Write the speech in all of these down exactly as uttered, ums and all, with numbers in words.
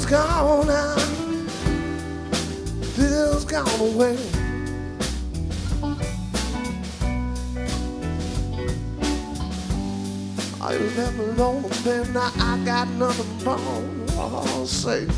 gone out, fear's gone away. I left alone, then now I got nothing more to say.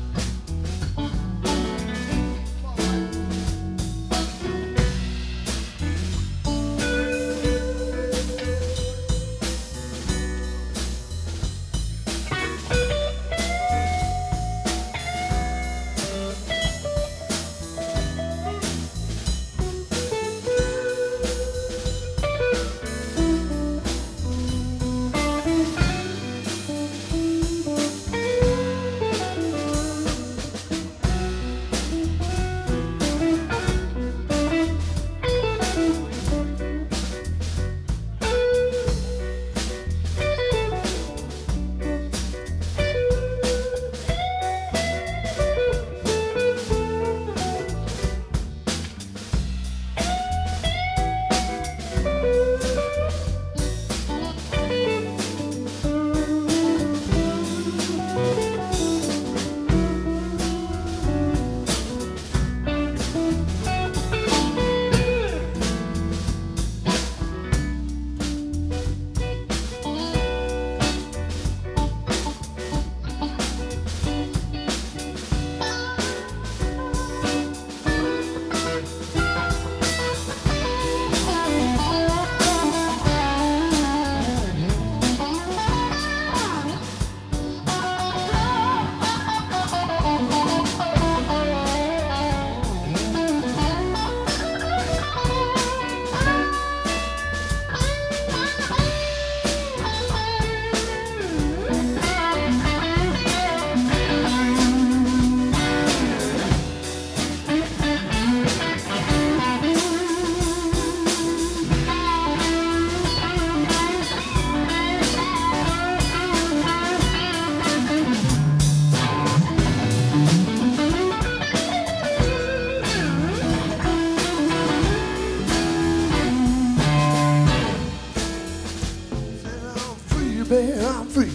Baby, I'm free.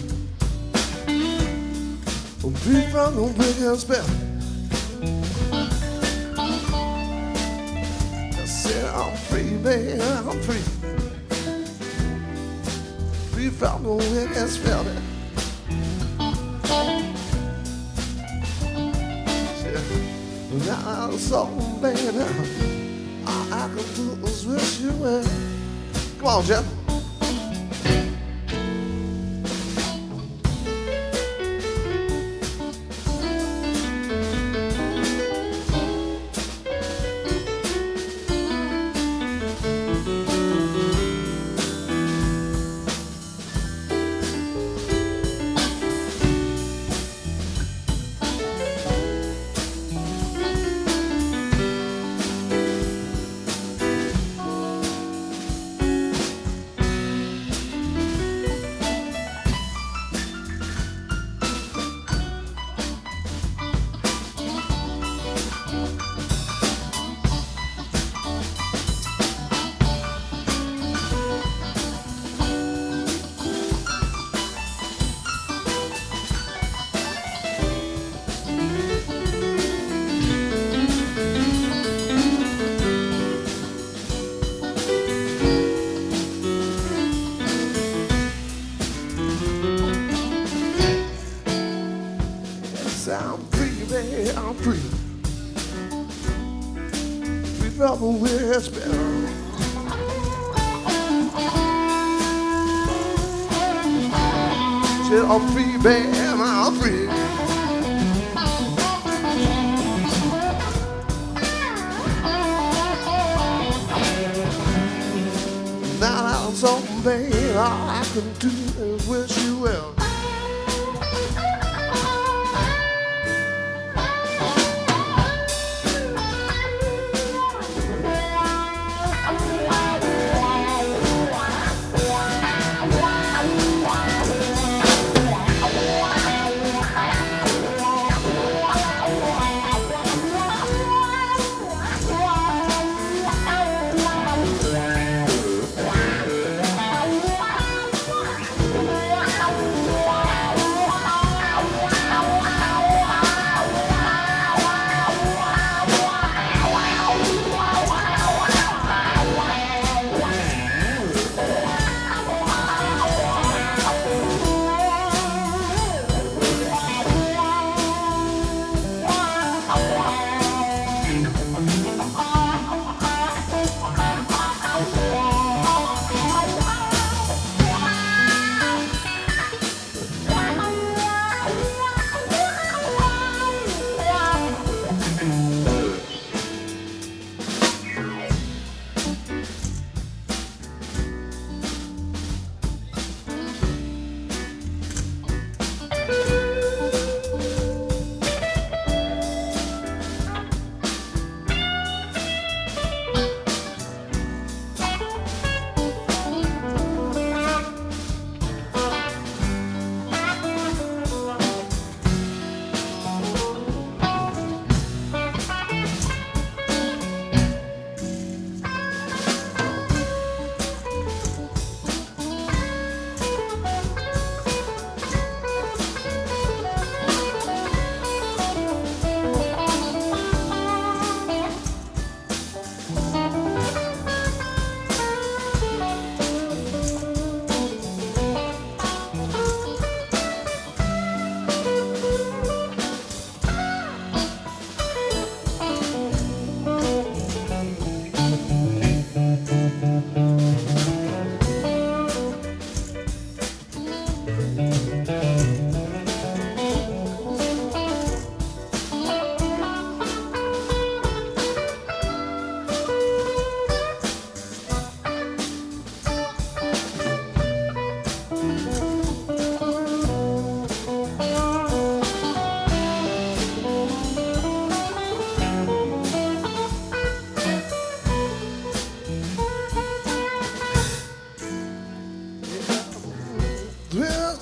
I'm free from the wicked spell. I said I'm free, baby, I'm free. Free from the wicked spell. Yeah. Now I'm so baby, all I can do is wish you well. Come on, Jeff. I'm free, baby, I'm free. Free from the wicked spell. Said I'm free, baby, I'm free. Now I'm so baby, all I can do is wish you well.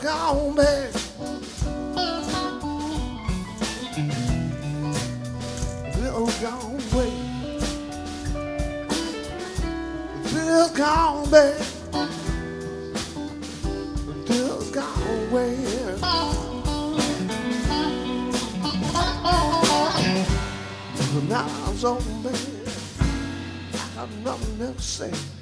gone bad. Bill's gone away. Bill's gone bad. Bill's gone away. Now I'm so bad, I got nothing else to say.